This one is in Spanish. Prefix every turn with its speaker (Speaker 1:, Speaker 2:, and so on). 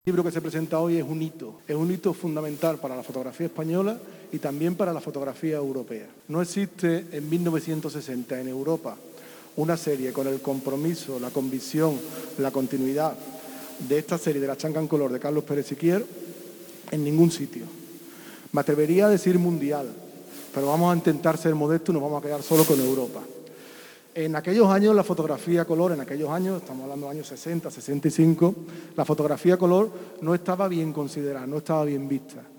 Speaker 1: El libro que se presenta hoy es un hito fundamental para la fotografía española y también para la fotografía europea. No existe en 1960 en Europa una serie con el compromiso, la convicción, la continuidad de esta serie de La Chanca en color de Carlos Pérez Siquier en ningún sitio. Me atrevería a decir mundial, pero vamos a intentar ser modestos y nos vamos a quedar solo con Europa. En aquellos años la fotografía color, estamos hablando de años 60, 65, la fotografía color no estaba bien considerada, no estaba bien vista.